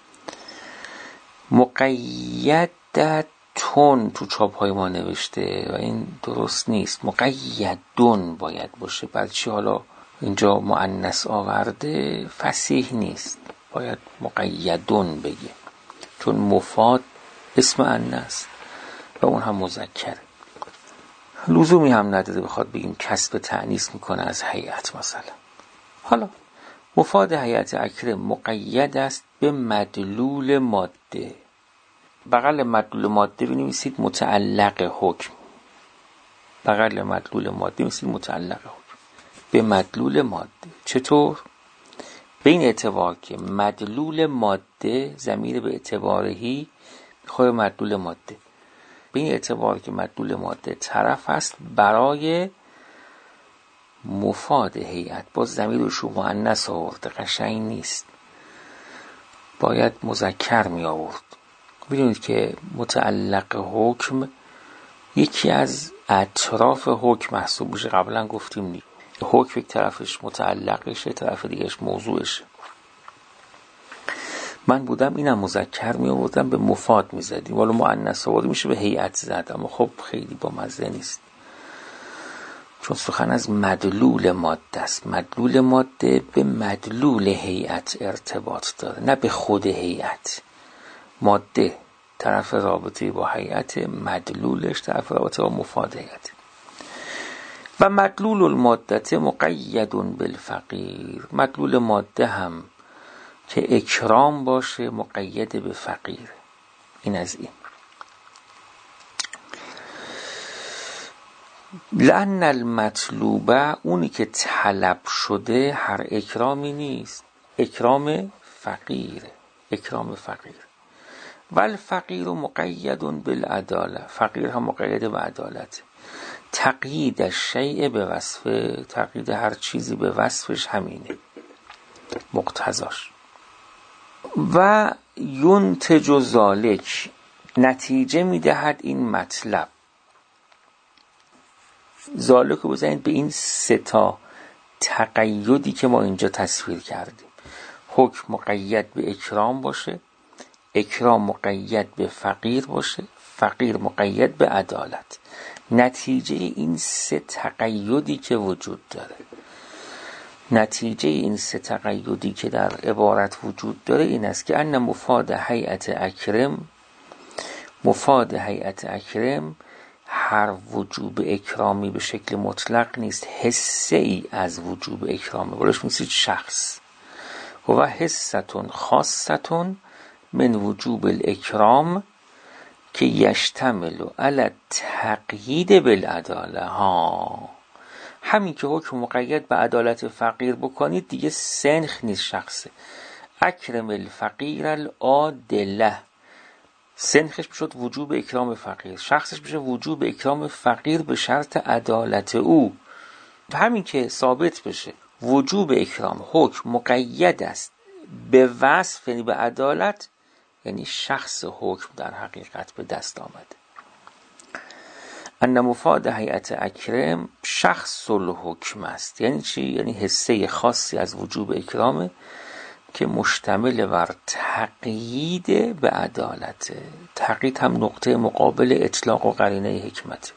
مقیدتون تو چاپ های ما نوشته و این درست نیست، مقیدون باید باشه. بعد چی حالا اینجا مؤنث آورده فصیح نیست، باید مقیدون بگه، چون مفاد اسم مؤنث و اون هم مذکر، لزومی هم نداره بخواد بگیم کسب تأنیث میکنه از هیئت مثلا. حالا مفاد هیئت اکرم مقید است به مدلول ماده، بغل مدلول ماده بنویسید متعلق حکم، بغل مدلول ماده بنویسید متعلق حکم به مدلول ماده. چطور؟ به این اعتبار که مدلول ماده ضمیر به اعتبارهی میخوره مدلول ماده، به این اعتبار که مدلول ماده طرف است برای مفاد هیئت. باز ضمیرش رو مؤنث آورده، قشنگ نیست، باید مذکر می آورد. ببینید که متعلق حکم یکی از اطراف حکم محسوب میشه. قبلا گفتیم نی حکم یک طرفش متعلقشه، طرف دیگهش موضوعشه. من بودم اینم مذکر می آوردم به مفاد می زدیم، ولی مؤنث آورده میشه به هیئت زد، اما خب خیلی با مزه نیست چون سخن از مدلول ماده است. مدلول ماده به مدلول هیئت ارتباط داره، نه به خود هیئت. ماده طرف رابطه با هیئت، مدلولش طرف رابطه با مفاد هیئت. و مدلول الماده مقید بالفقیر، مدلول ماده هم که اکرام باشه مقید به فقیر. این از این. لأن المطلوبه، اونی که طلب شده هر اکرامی نیست، اکرام فقیر، اکرام فقیر. والفقیر مقید بالعداله، فقیر هم مقید به عدالت. تقیید الشیء به وصف، تقیید هر چیزی به وصفش همینه، مقتضاش. و ینتج ذلک، نتیجه میدهد این مطلب. ذالک رو بزنید به این سه تا تقییدی که ما اینجا تصویر کردیم. حکم مقید به اکرام باشه، اکرام مقید به فقیر باشه، فقیر مقید به عدالت. نتیجه این سه تقییدی که وجود داره، نتیجه این سه تقییدی که در عبارت وجود داره این است که ان مفاد هیئت اکرم، مفاد هیئت اکرم هر وجوب اکرامی به شکل مطلق نیست، حسه ای از وجوب اکرامی، برش میسید شخص و حستون خاصتون من وجوب الاکرام که یشتمل علی تقیید بالعداله. ها همین که حکم مقید به عدالت فقیر بکنید دیگه سنخ نیست، شخصه. اکرم الفقیر العادله، سنخش بشد وجوب اکرام فقیر، شخصش بشه وجوب اکرام فقیر به شرط عدالت او. همین که ثابت بشه وجوب اکرام حکم مقید است به وصف یعنی به عدالت، یعنی شخص حکم در حقیقت به دست آمده. ان مفاد هیئت اکرم شخص الحکم است. یعنی چی؟ یعنی حصه خاصی از وجوب اکرامه که مشتمل بر تقیید به عدالت. تقیید هم نقطه مقابل اطلاق و قرینه حکمت.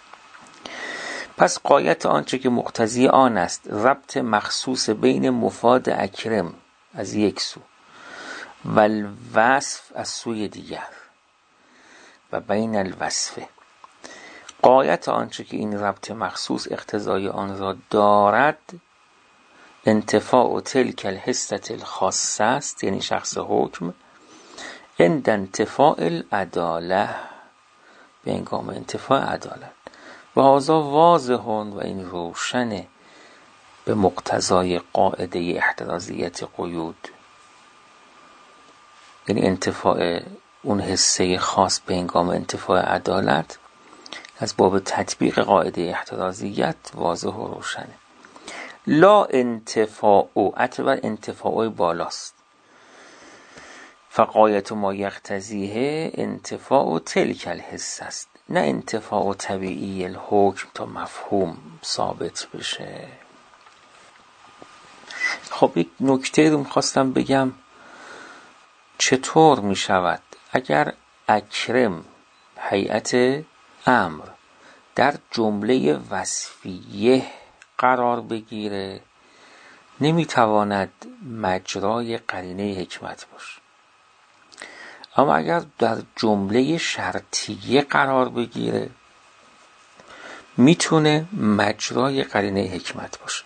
پس غایت آنچه که مقتضی آن است ربط مخصوص بین مفاد اکرم از یک سو و الوصف از سوی دیگر و بین الوصفه، غایت آنچه که این ربط مخصوص اقتضای آن را دارد انتفاع تلک الحصة الخاصه است، یعنی شخص حکم، عند انتفاع العداله، به هنگام انتفاع عدالت. و هذا واضح و این روشنه به مقتضای قاعده احترازیت قیود، یعنی انتفاع اون حصه خاص به هنگام انتفاع عدالت از باب تطبیق قاعده احترازیت واضح و روشنه. لا انتفاع او اتبر انتفاع بالاست، فقایت ما یقتضیه انتفاع تلک الحصه است، نه انتفاع طبیعی الحکم تا مفهوم ثابت بشه. خب یک نکته رو میخواستم بگم، چطور میشود اگر اکرم هیئت امر در جمله وصفیه قرار بگیره نمیتواند مجرای قرینه حکمت باشه، اما اگر در جمله شرطیه قرار بگیره میتونه مجرای قرینه حکمت باشه.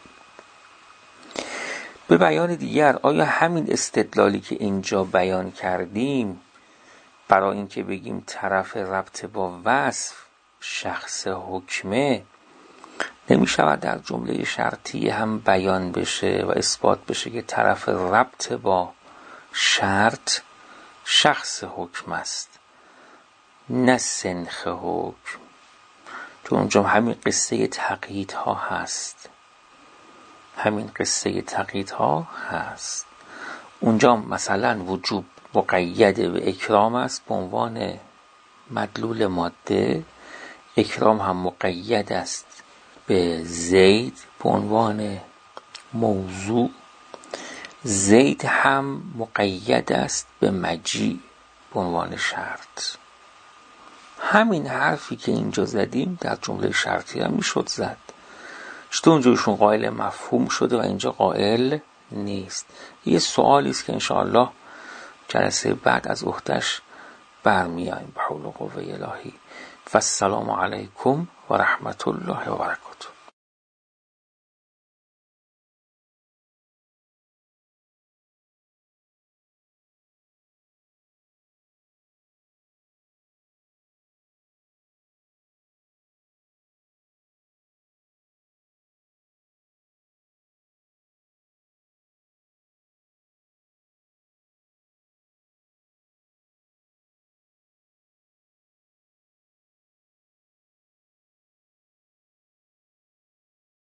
به بیان دیگر، آیا همین استدلالی که اینجا بیان کردیم برای اینکه بگیم طرف ربط با وصف شخص حکمه نمی شود در جمله شرطی هم بیان بشه و اثبات بشه که طرف ربط با شرط شخص حکم است نه سنخ حکم؟ چون اونجا همین قصه تقییدها هست، همین قصه تقییدها هست. اونجا مثلا وجوب مقید به اکرام است به عنوان مدلول ماده، اکرام هم مقید است به زید به عنوان موضوع، زید هم مقید است به مجیء به عنوان شرط. همین حرفی که اینجا زدیم در جمله شرطی هم میشد زد، چطور اونجا ایشون قائل مفهوم شده و اینجا قائل نیست؟ یه سوالی است که انشاءالله جلسه بعد از عهده‌اش برمیاییم. به حول و قوه الهی. و السلام علیکم و رحمت الله و برکاته.